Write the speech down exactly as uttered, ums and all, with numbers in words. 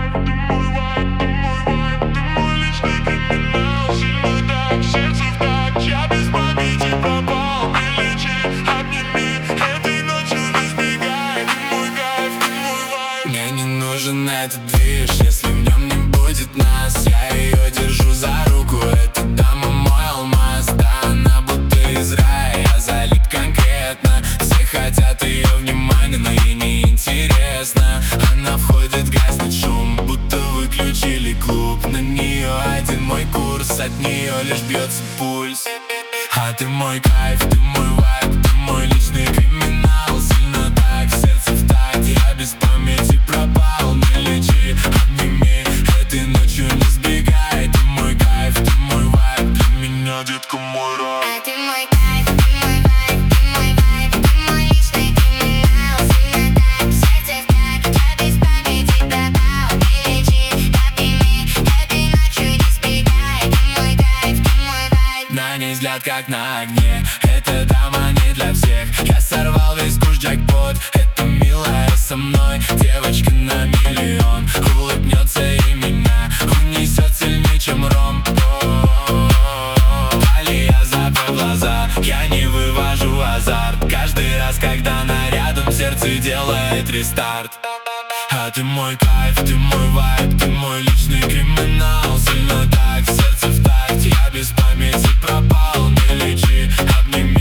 Мне не нужен этот движ, если в нем не будет нас. Я ее держу за руку, эта дама мой алмаз. Да, она будто из рая, я залип конкретно. Все хотят ее внимания, но ей не интересно. Она входит, гаснет шум, будто выключили клуб. На нее один мой курс, от нее лишь бьется пульс. А ты мой кайф, ты мой вайб, ты мой личный криминал. Сильно так, сердце в такт, я без памяти пропал. Не лечи, обними, этой ночью не сбегай. Ты мой кайф, ты мой вайб, для меня, детка, мой рай. А ты мой кайф, ты мой вайб, ты мой вайб, ты мой личный криминал. Сильно так, сердце в такт, я без памяти пропал. Не лечи, обними, этой ночью не сбегай. Ты мой кайф, ты мой вайб. На ней взгляд как на огне, эта дама не для всех. Я сорвал весь куш джекпот, это милая со мной. Девочка на миллион, улыбнется и меня унесет сильнее, чем ром. Дали я запал глаза, я не вывожу азарт. Каждый раз, когда она рядом, сердце делает рестарт. А ты мой кайф, ты мой вайб, ты мой личный криминал. Сильно так, сердце в такт, я без памяти пропал. Не лечи, обними.